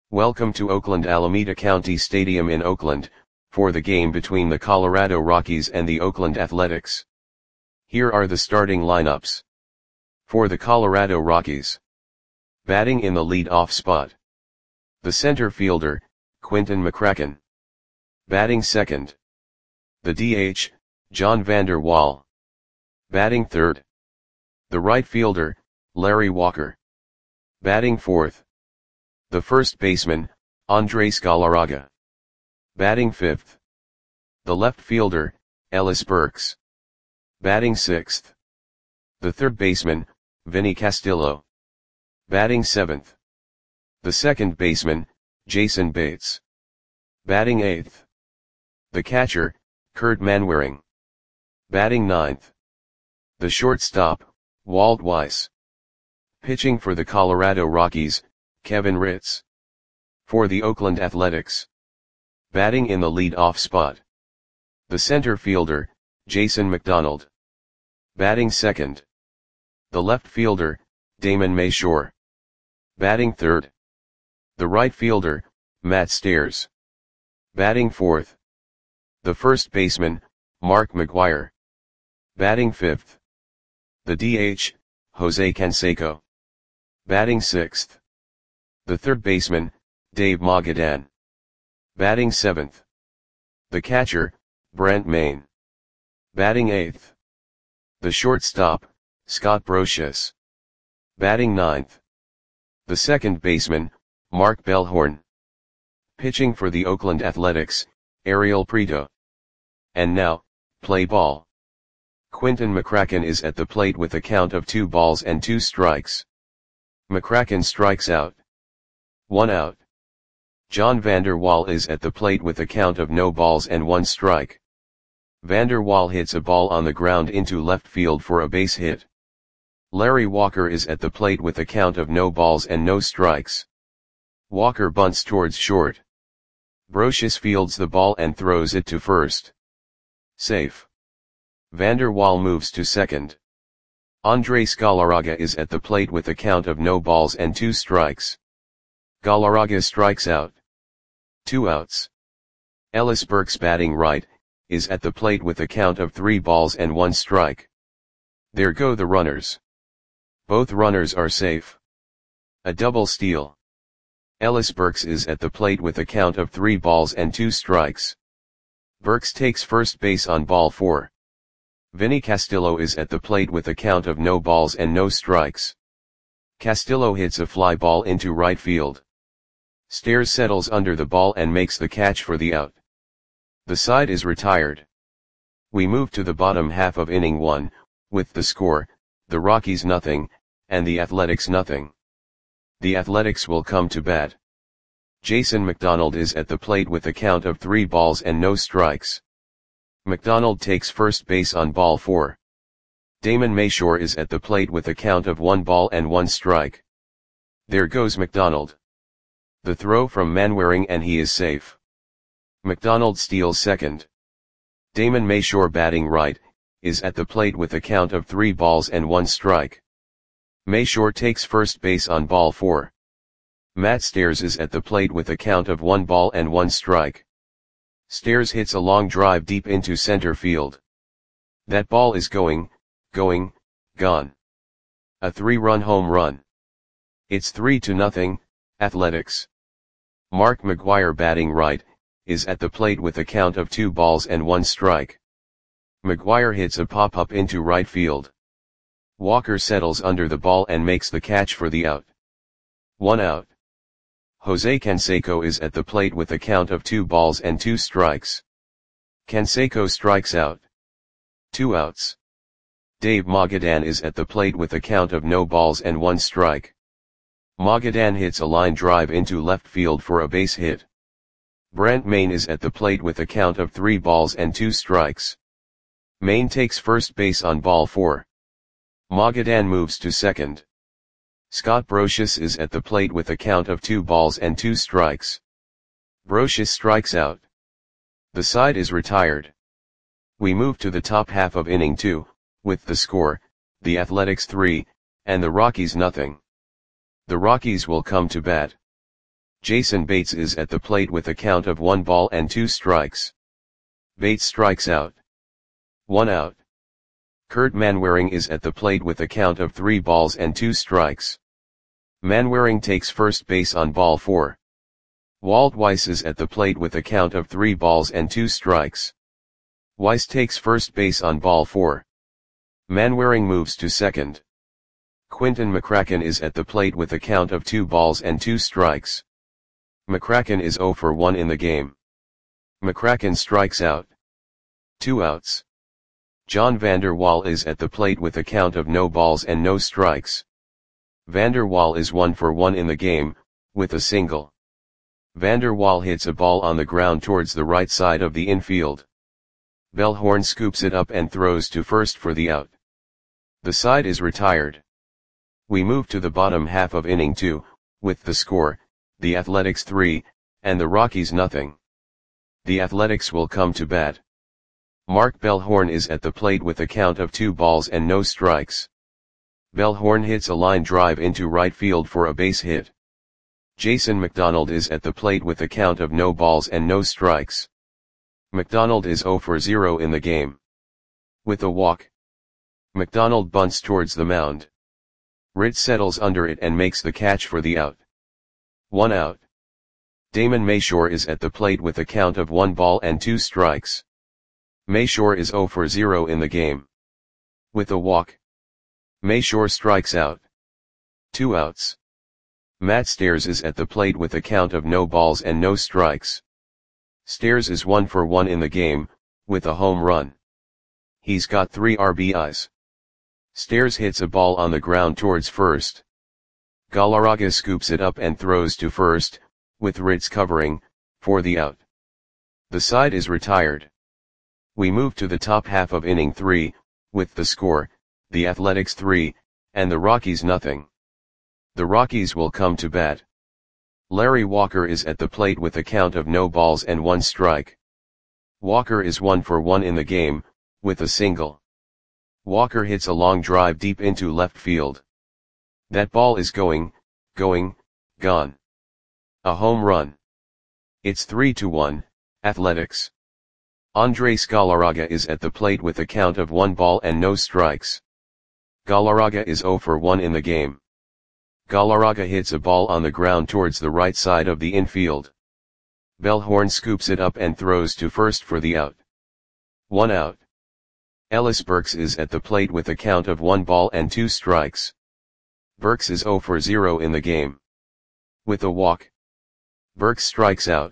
Welcome to Oakland Alameda County Stadium in Oakland, for the game between the Colorado Rockies and the Oakland Athletics. Here are the starting lineups. For the Colorado Rockies. Batting in the lead-off spot. The center fielder, Quinton McCracken. Batting second. The DH, John Vander Wal. Batting third. The right fielder, Larry Walker. Batting fourth. The first baseman, Andres Galarraga. Batting fifth. The left fielder, Ellis Burks. Batting sixth. The third baseman, Vinny Castillo. Batting seventh. The second baseman, Jason Bates. Batting eighth. The catcher, Kurt Manwaring. Batting ninth. The shortstop, Walt Weiss. Pitching for the Colorado Rockies, Kevin Ritz. For the Oakland Athletics. Batting in the lead-off spot. The center fielder, Jason McDonald. Batting second. The left fielder, Damon Mayshore. Batting third. The right fielder, Matt Stairs. Batting fourth. The first baseman, Mark McGwire. Batting fifth. The DH, Jose Canseco. Batting sixth. The third baseman, Dave Magadan. Batting seventh. The catcher, Brent Main. Batting eighth. The shortstop, Scott Brosius. Batting ninth. The second baseman, Mark Bellhorn. Pitching for the Oakland Athletics, Ariel Prieto. And now, play ball. Quinton McCracken is at the plate with a count of 2 balls and 2 strikes. McCracken strikes out. 1 out. John Vander Wal is at the plate with a count of no balls and 1 strike. Vander Wal hits a ball on the ground into left field for a base hit. Larry Walker is at the plate with a count of no balls and no strikes. Walker bunts towards short. Brosius fields the ball and throws it to first. Safe. Vander Wal moves to second. Andres Galarraga is at the plate with a count of no balls and 2 strikes. Galarraga strikes out. 2 outs. Ellis Burks batting right, is at the plate with a count of 3 balls and 1 strike. There go the runners. Both runners are safe. A double steal. Ellis Burks is at the plate with a count of 3 balls and 2 strikes. Burks takes first base on ball 4. Vinny Castillo is at the plate with a count of no balls and no strikes. Castillo hits a fly ball into right field. Stairs settles under the ball and makes the catch for the out. The side is retired. We move to the bottom half of inning 1, with the score, the Rockies nothing, and the Athletics nothing. The Athletics will come to bat. Jason McDonald is at the plate with a count of 3 balls and no strikes. McDonald takes first base on ball 4. Damon Mayshore is at the plate with a count of 1 ball and 1 strike. There goes McDonald. The throw from Manwaring and he is safe. McDonald steals second. Damon Mayshore batting right, is at the plate with a count of 3 balls and 1 strike. Mayshore takes first base on ball 4. Matt Stairs is at the plate with a count of 1 ball and 1 strike. Stairs hits a long drive deep into center field. That ball is gone. A 3-run home run. It's 3-0, Athletics. Mark McGwire batting right, is at the plate with a count of 2 balls and 1 strike. McGwire hits a pop-up into right field. Walker settles under the ball and makes the catch for the out. 1 out. Jose Canseco is at the plate with a count of 2 balls and 2 strikes. Canseco strikes out. 2 outs. Dave Magadan is at the plate with a count of no balls and 1 strike. Magadan hits a line drive into left field for a base hit. Brent Main is at the plate with a count of 3 balls and 2 strikes. Main takes first base on ball 4. Magadan moves to second. Scott Brosius is at the plate with a count of 2 balls and 2 strikes. Brosius strikes out. The side is retired. We move to the top half of inning 2, with the score, the Athletics 3, and the Rockies nothing. The Rockies will come to bat. Jason Bates is at the plate with a count of 1 ball and 2 strikes. Bates strikes out. 1 out. Kurt Manwaring is at the plate with a count of 3 balls and 2 strikes. Manwaring takes first base on ball 4. Walt Weiss is at the plate with a count of 3 balls and 2 strikes. Weiss takes first base on ball 4. Manwaring moves to second. Quinton McCracken is at the plate with a count of 2 balls and 2 strikes. McCracken is 0 for 1 in the game. McCracken strikes out. 2 outs. John Vander Wal is at the plate with a count of no balls and no strikes. Vander Wal is 1 for 1 in the game, with a single. Vander Wal hits a ball on the ground towards the right side of the infield. Bellhorn scoops it up and throws to first for the out. The side is retired. We move to the bottom half of inning 2, with the score, the Athletics 3, and the Rockies nothing. The Athletics will come to bat. Mark Bellhorn is at the plate with a count of 2 balls and no strikes. Bellhorn hits a line drive into right field for a base hit. Jason McDonald is at the plate with a count of no balls and no strikes. McDonald is 0 for 0 in the game. With a walk, McDonald bunts towards the mound. Ritt settles under it and makes the catch for the out. 1 out. Damon Mayshore is at the plate with a count of 1 ball and 2 strikes. Mayshore is 0 for 0 in the game. With a walk, Mayshore strikes out. 2 outs. Matt Stairs is at the plate with a count of no balls and no strikes. Stairs is 1 for 1 in the game, with a home run. He's got 3 RBIs. Stairs hits a ball on the ground towards first. Galarraga scoops it up and throws to first, with Ritz covering, for the out. The side is retired. We move to the top half of inning 3, with the score, the Athletics 3, and the Rockies nothing. The Rockies will come to bat. Larry Walker is at the plate with a count of no balls and 1 strike. Walker is 1 for 1 in the game, with a single. Walker hits a long drive deep into left field. That ball is gone. A home run. It's 3-1, Athletics. Andres Galarraga is at the plate with a count of 1 ball and no strikes. Galarraga is 0 for 1 in the game. Galarraga hits a ball on the ground towards the right side of the infield. Bellhorn scoops it up and throws to first for the out. 1 out. Ellis Burks is at the plate with a count of 1 ball and 2 strikes. Burks is 0 for 0 in the game. With a walk, Burks strikes out.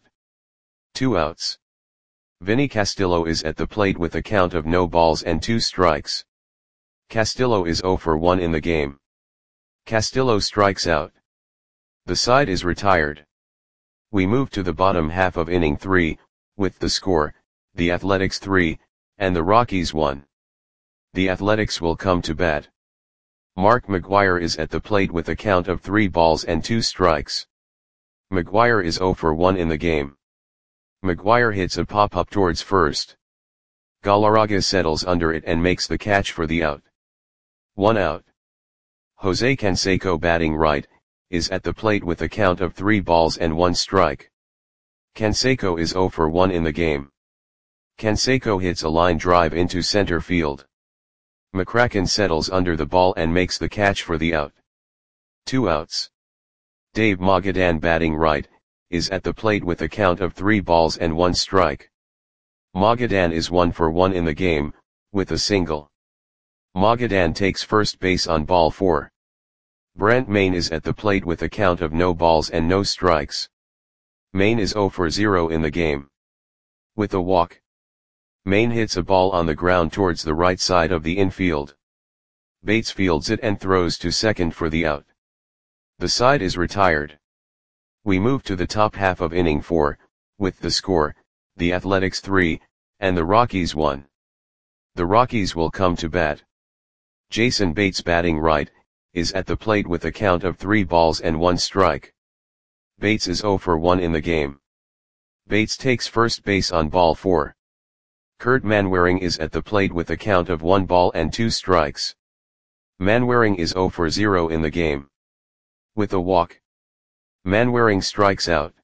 2 outs. Vinny Castillo is at the plate with a count of no balls and 2 strikes. Castillo is 0 for 1 in the game. Castillo strikes out. The side is retired. We move to the bottom half of inning 3, with the score, the Athletics 3, and the Rockies 1. The Athletics will come to bat. Mark McGwire is at the plate with a count of 3 balls and 2 strikes. McGwire is 0 for 1 in the game. McGwire hits a pop-up towards first. Galarraga settles under it and makes the catch for the out. 1 out. Jose Canseco, batting right, is at the plate with a count of 3 balls and 1 strike. Canseco is 0 for 1 in the game. Canseco hits a line drive into center field. McCracken settles under the ball and makes the catch for the out. 2 outs. Dave Magadan, batting right, is at the plate with a count of 3 balls and 1 strike. Magadan is 1 for 1 in the game, with a single. Magadan takes first base on ball 4. Brent Maine is at the plate with a count of no balls and no strikes. Maine is 0 for 0 in the game. With a walk, Maine hits a ball on the ground towards the right side of the infield. Bates fields it and throws to second for the out. The side is retired. We move to the top half of inning 4, with the score, the Athletics 3, and the Rockies 1. The Rockies will come to bat. Jason Bates, batting right, is at the plate with a count of 3 balls and 1 strike. Bates is 0 for 1 in the game. Bates takes first base on ball 4. Kurt Manwaring is at the plate with a count of 1 ball and 2 strikes. Manwaring is 0 for 0 in the game. With a walk, Manwaring strikes out.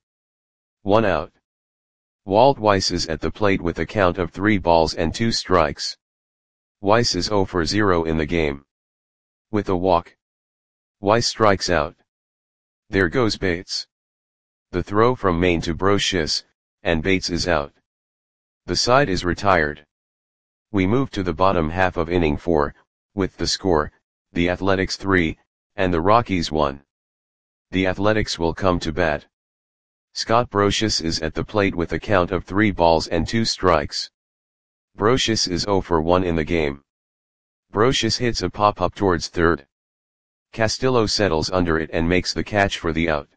1 out. Walt Weiss is at the plate with a count of 3 balls and 2 strikes. Weiss is 0 for 0 in the game. With a walk, Weiss strikes out. There goes Bates. The throw from Main to Brocious, and Bates is out. The side is retired. We move to the bottom half of inning 4, with the score, the Athletics 3, and the Rockies 1. The Athletics will come to bat. Scott Brocious is at the plate with a count of 3 balls and 2 strikes. Brocious is 0 for 1 in the game. Brocious hits a pop-up towards third. Castillo settles under it and makes the catch for the out.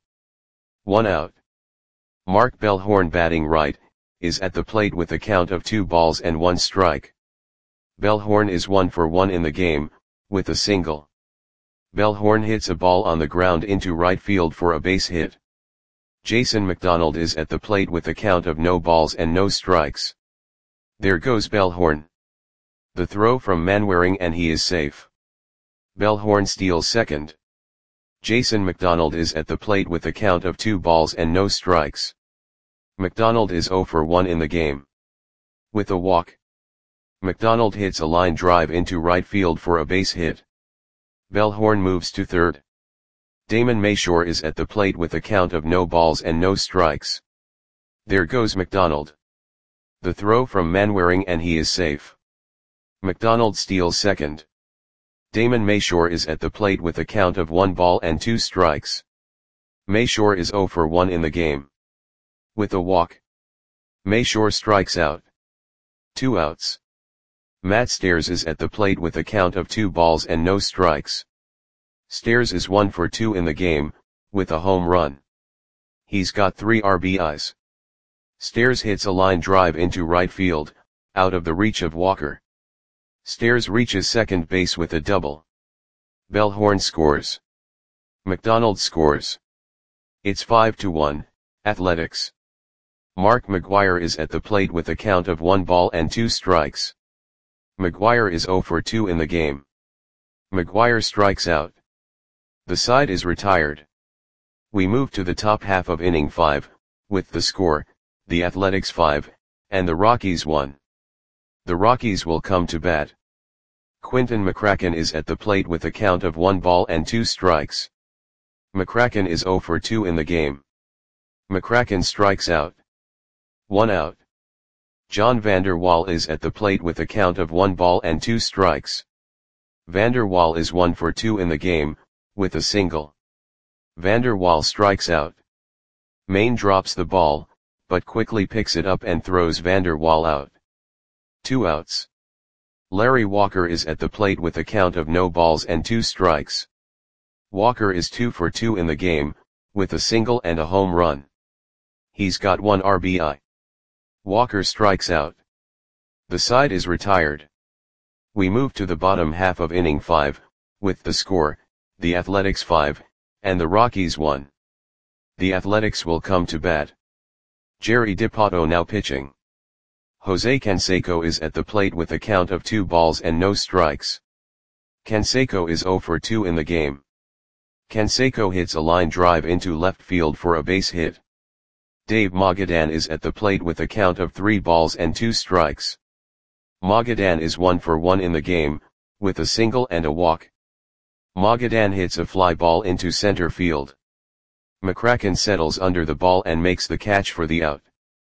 1 out. Mark Bellhorn, batting right, is at the plate with a count of 2 balls and 1 strike. Bellhorn is 1 for 1 in the game, with a single. Bellhorn hits a ball on the ground into right field for a base hit. Jason McDonald is at the plate with a count of no balls and no strikes. There goes Bellhorn. The throw from Manwaring and he is safe. Bellhorn steals second. Jason McDonald is at the plate with a count of 2 balls and no strikes. McDonald is 0 for 1 in the game. With a walk, McDonald hits a line drive into right field for a base hit. Bellhorn moves to third. Damon Mayshore is at the plate with a count of no balls and no strikes. There goes McDonald. The throw from Manwaring and he is safe. McDonald steals second. Damon Mayshore is at the plate with a count of 1 ball and 2 strikes. Mayshore is 0 for 1 in the game. With a walk, Mayshore strikes out. 2 outs. Matt Stairs is at the plate with a count of 2 balls and no strikes. Stairs is 1 for 2 in the game, with a home run. He's got 3 RBIs. Stairs hits a line drive into right field, out of the reach of Walker. Stairs reaches second base with a double. Bellhorn scores. McDonald scores. It's 5-1, Athletics. Mark McGwire is at the plate with a count of 1 ball and 2 strikes. McGwire is 0 for 2 in the game. McGwire strikes out. The side is retired. We move to the top half of inning 5, with the score, the Athletics 5, and the Rockies 1. The Rockies will come to bat. Quinton McCracken is at the plate with a count of 1 ball and 2 strikes. McCracken is 0 for 2 in the game. McCracken strikes out. 1 out. John Vander Wal is at the plate with a count of 1 ball and 2 strikes. Vander Wal is 1 for 2 in the game, with a single. Vander Wal strikes out. Main drops the ball, but quickly picks it up and throws Vander Wal out. 2 outs. Larry Walker is at the plate with a count of no balls and 2 strikes. Walker is 2 for 2 in the game, with a single and a home run. He's got 1 RBI. Walker strikes out. The side is retired. We move to the bottom half of inning 5, with the score, the Athletics 5, and the Rockies 1. The Athletics will come to bat. Jerry Dipoto now pitching. Jose Canseco is at the plate with a count of 2 balls and no strikes. Canseco is 0 for 2 in the game. Canseco hits a line drive into left field for a base hit. Dave Magadan is at the plate with a count of 3 balls and 2 strikes. Magadan is 1 for 1 in the game, with a single and a walk. Magadan hits a fly ball into center field. McCracken settles under the ball and makes the catch for the out.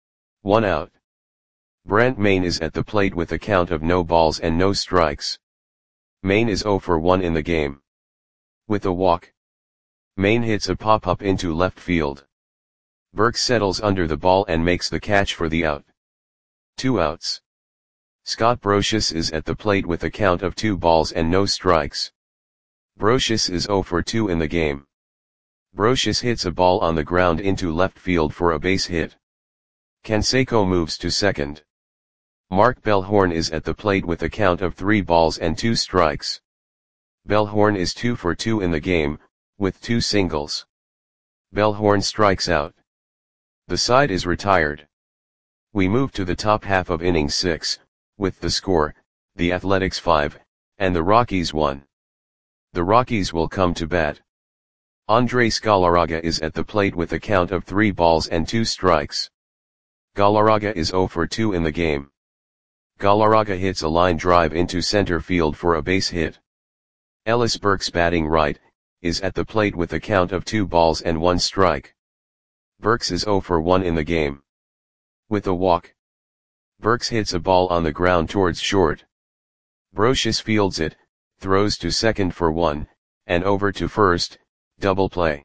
1 out. Brent Main is at the plate with a count of no balls and no strikes. Main is 0 for 1 in the game. With a walk, Main hits a pop-up into left field. Burke settles under the ball and makes the catch for the out. 2 outs. Scott Brocious is at the plate with a count of 2 balls and no strikes. Brocious is 0 for 2 in the game. Brocious hits a ball on the ground into left field for a base hit. Canseco moves to second. Mark Bellhorn is at the plate with a count of 3 balls and 2 strikes. Bellhorn is 2 for 2 in the game, with 2 singles. Bellhorn strikes out. The side is retired. We move to the top half of inning 6, with the score, the Athletics 5, and the Rockies 1. The Rockies will come to bat. Andres Galarraga is at the plate with a count of 3 balls and 2 strikes. Galarraga is 0 for 2 in the game. Galarraga hits a line drive into center field for a base hit. Ellis Burks, batting right, is at the plate with a count of 2 balls and 1 strike. Burks is 0 for 1 in the game. With a walk, Burks hits a ball on the ground towards short. Brocious fields it, throws to second for 1, and over to first, double play.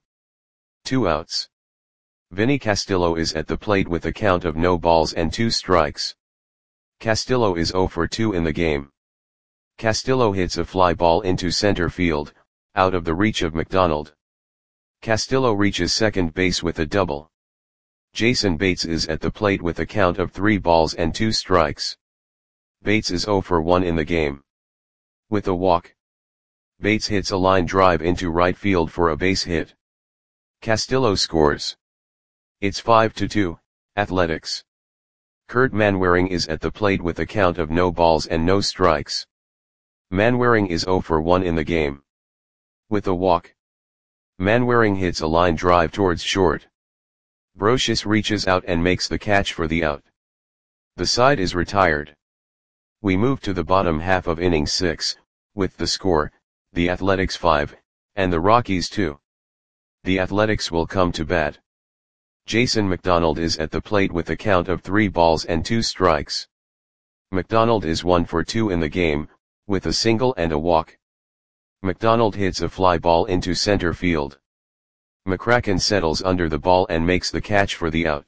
2 outs. Vinny Castillo is at the plate with a count of no balls and 2 strikes. Castillo is 0 for 2 in the game. Castillo hits a fly ball into center field, out of the reach of McDonald. Castillo reaches second base with a double. Jason Bates is at the plate with a count of 3 balls and 2 strikes. Bates is 0 for 1 in the game. With a walk, Bates hits a line drive into right field for a base hit. Castillo scores. It's 5-2, Athletics. Kurt Manwaring is at the plate with a count of no balls and no strikes. Manwaring is 0 for 1 in the game. With a walk, Manwaring hits a line drive towards short. Brocious reaches out and makes the catch for the out. The side is retired. We move to the bottom half of inning 6, with the score, the Athletics 5, and the Rockies 2. The Athletics will come to bat. Jason McDonald is at the plate with a count of 3 balls and 2 strikes. McDonald is 1 for 2 in the game, with a single and a walk. McDonald hits a fly ball into center field. McCracken settles under the ball and makes the catch for the out.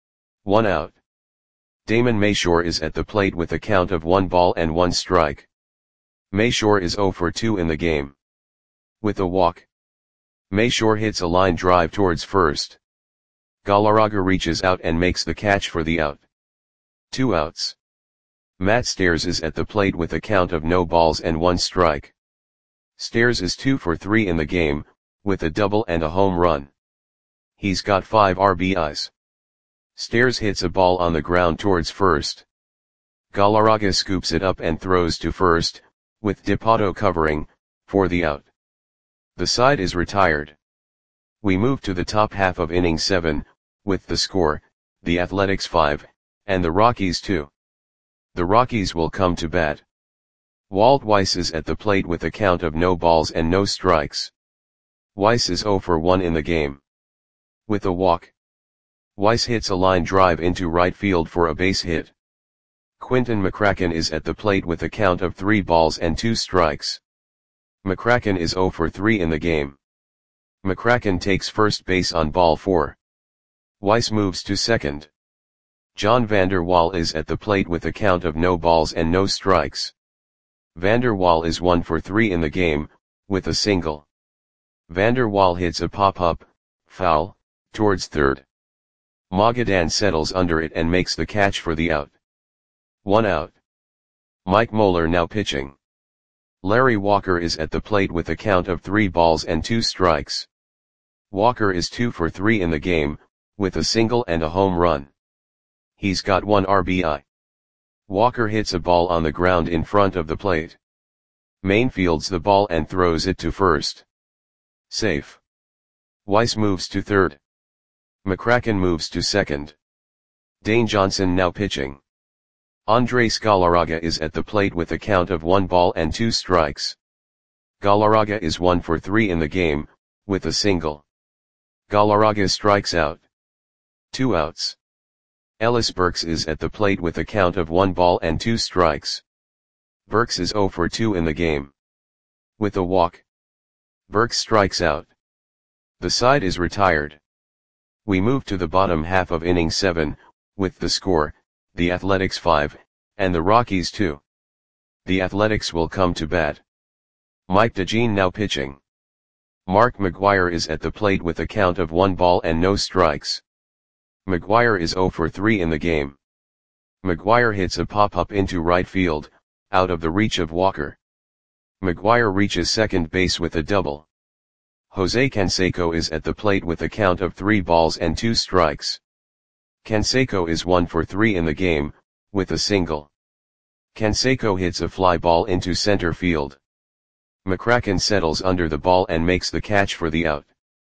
1 out. Damon Mayshore is at the plate with a count of 1 ball and 1 strike. Mayshore is 0 for 2 in the game. With a walk, Mayshore hits a line drive towards first. Galarraga reaches out and makes the catch for the out. 2 outs. Matt Stairs is at the plate with a count of no balls and 1 strike. Stairs is 2 for 3 in the game, with a double and a home run. He's got 5 RBIs. Stairs hits a ball on the ground towards first. Galarraga scoops it up and throws to first, with Dipoto covering, for the out. The side is retired. We move to the top half of inning 7, with the score, the Athletics 5, and the Rockies 2. The Rockies will come to bat. Walt Weiss is at the plate with a count of no balls and no strikes. Weiss is 0 for 1 in the game. With a walk, Weiss hits a line drive into right field for a base hit. Quinton McCracken is at the plate with a count of 3 balls and 2 strikes. McCracken is 0 for 3 in the game. McCracken takes first base on ball 4. Weiss moves to second. John Vander Wal is at the plate with a count of no balls and no strikes. Vander Wal is 1 for 3 in the game, with a single. Vander Wal hits a pop-up, foul, towards third. Magadan settles under it and makes the catch for the out. 1 out. Mike Moeller now pitching. Larry Walker is at the plate with a count of 3 balls and 2 strikes. Walker is 2 for 3 in the game, with a single and a home run. He's got 1 RBI. Walker hits a ball on the ground in front of the plate. Main fields the ball and throws it to first. Safe. Weiss moves to third. McCracken moves to second. Dane Johnson now pitching. Andres Galarraga is at the plate with a count of 1 ball and 2 strikes. Galarraga is 1 for 3 in the game, with a single. Galarraga strikes out. 2 outs. Ellis Burks is at the plate with a count of 1 ball and 2 strikes. Burks is 0 for 2 in the game. With a walk, Burks strikes out. The side is retired. We move to the bottom half of inning 7, with the score, the Athletics 5, and the Rockies 2. The Athletics will come to bat. Mike DeJean now pitching. Mark McGwire is at the plate with a count of 1 ball and no strikes. McGwire is 0 for 3 in the game. McGwire hits a pop-up into right field, out of the reach of Walker. McGwire reaches second base with a double. Jose Canseco is at the plate with a count of 3 balls and 2 strikes. Canseco is 1 for 3 in the game, with a single. Canseco hits a fly ball into center field. McCracken settles under the ball and makes the catch for the out.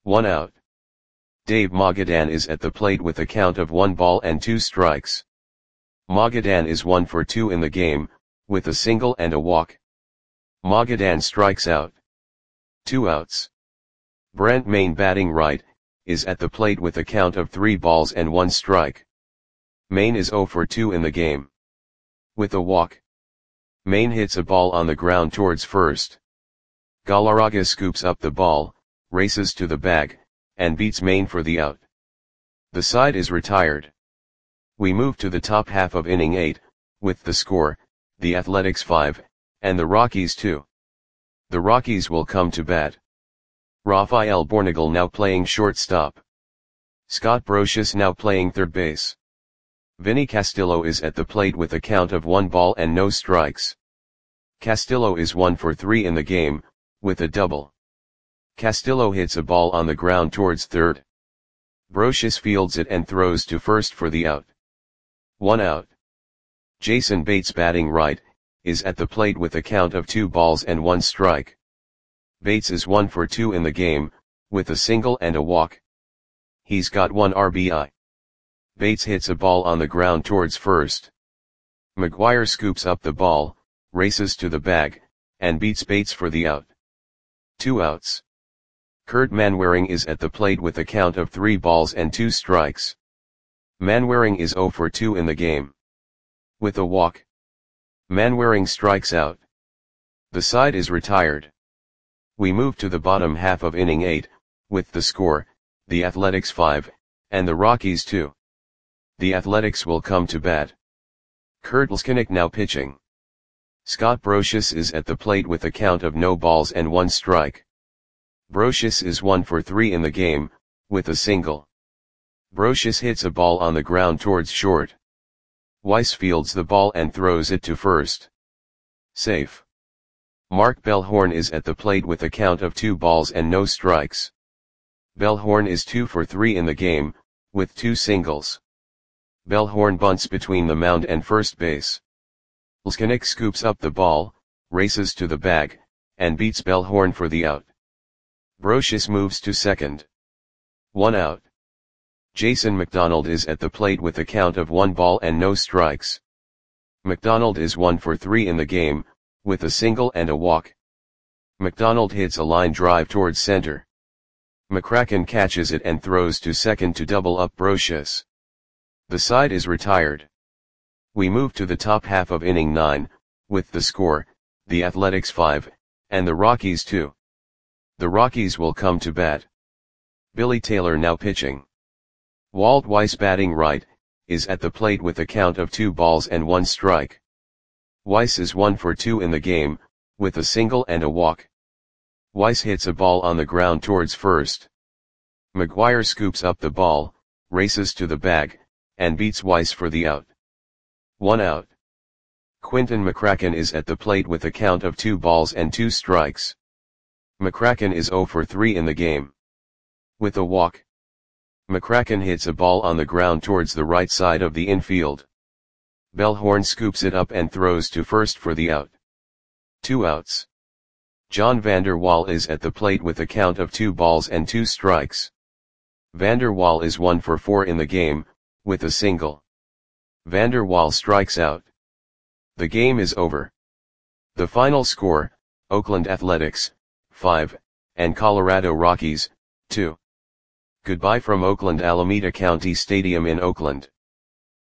1 out. Dave Magadan is at the plate with a count of 1 ball and 2 strikes. Magadan is 1 for 2 in the game, with a single and a walk. Magadan strikes out. 2 outs. Brent Main, batting right, is at the plate with a count of 3 balls and 1 strike. Main is 0 for 2 in the game. With a walk. Main hits a ball on the ground towards first. Galarraga scoops up the ball, races to the bag, and beats Main for the out. The side is retired. We move to the top half of inning 8, with the score, the Athletics 5, and the Rockies 2. The Rockies will come to bat. Rafael Bornagel now playing shortstop. Scott Brosius now playing third base. Vinny Castillo is at the plate with a count of 1 ball and no strikes. Castillo is 1 for 3 in the game, with a double. Castillo hits a ball on the ground towards third. Brosius fields it and throws to first for the out. 1 out. Jason Bates, batting right, is at the plate with a count of 2 balls and 1 strike. Bates is 1 for 2 in the game, with a single and a walk. He's got 1 RBI. Bates hits a ball on the ground towards first. McGuire scoops up the ball, races to the bag, and beats Bates for the out. 2 outs. Kurt Manwaring is at the plate with a count of 3 balls and 2 strikes. Manwaring is 0 for 2 in the game. With a walk. Manwaring strikes out. The side is retired. We move to the bottom half of inning 8, with the score, the Athletics 5, and the Rockies 2. The Athletics will come to bat. Kurt Leskinick now pitching. Scott Brosius is at the plate with a count of no balls and 1 strike. Brosius is 1 for 3 in the game, with a single. Brosius hits a ball on the ground towards short. Weiss fields the ball and throws it to first. Safe. Mark Bellhorn is at the plate with a count of 2 balls and no strikes. Bellhorn is 2 for 3 in the game, with 2 singles. Bellhorn bunts between the mound and first base. Leskinick scoops up the ball, races to the bag, and beats Bellhorn for the out. Brosius moves to second. 1 out. Jason McDonald is at the plate with a count of 1 ball and no strikes. McDonald is 1 for 3 in the game, with a single and a walk. McDonald hits a line drive towards center. McCracken catches it and throws to second to double up Brosius. The side is retired. We move to the top half of inning 9, with the score, the Athletics 5, and the Rockies 2. The Rockies will come to bat. Billy Taylor now pitching. Walt Weiss, batting right, is at the plate with a count of 2 balls and 1 strike. Weiss is 1 for 2 in the game, with a single and a walk. Weiss hits a ball on the ground towards first. McGuire scoops up the ball, races to the bag, and beats Weiss for the out. 1 out. Quinton McCracken is at the plate with a count of 2 balls and 2 strikes. McCracken is 0 for 3 in the game. With a walk. McCracken hits a ball on the ground towards the right side of the infield. Bellhorn scoops it up and throws to first for the out. 2 outs. John Vander Wal is at the plate with a count of 2 balls and 2 strikes. Vander Wal is 1 for 4 in the game, with a single. Vander Wal strikes out. The game is over. The final score, Oakland Athletics, 5, and Colorado Rockies, 2. Goodbye from Oakland Alameda County Stadium in Oakland.